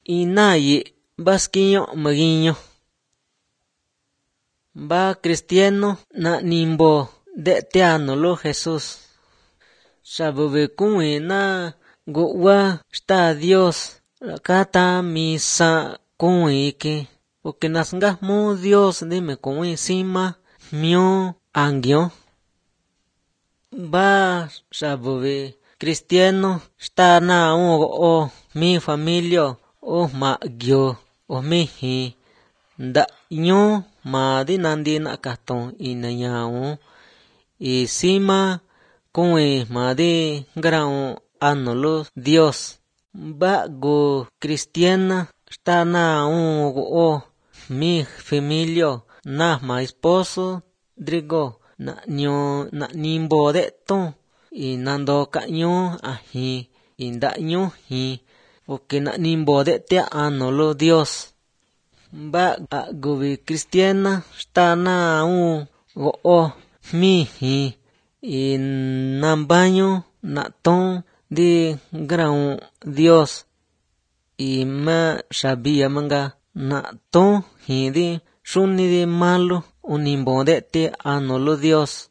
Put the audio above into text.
inayi basquiño maguiño. Va cristiano na nimbo de teano lo Jesús. Sabe kuina gowa está Dios kata misa kuiki porque nasngasmo Dios dime kuin sima mio angio. Va sabe cristiano está na o mi familia o magyo o mihi nda ño ma dinandi na katon inayao y sima kui ma de grao anolo Dios va go cristiana está na o mi familia na ma esposo drigo na ño na nimbo de ton y nando caño aji inda ño hi porque na nimbo de te anolo Dios va a gobi cristiana está na o mi hi y nambaño na ton de grao Dios y ma sabía manga na ton hi de shuni de malo unimbo de te anolo Dios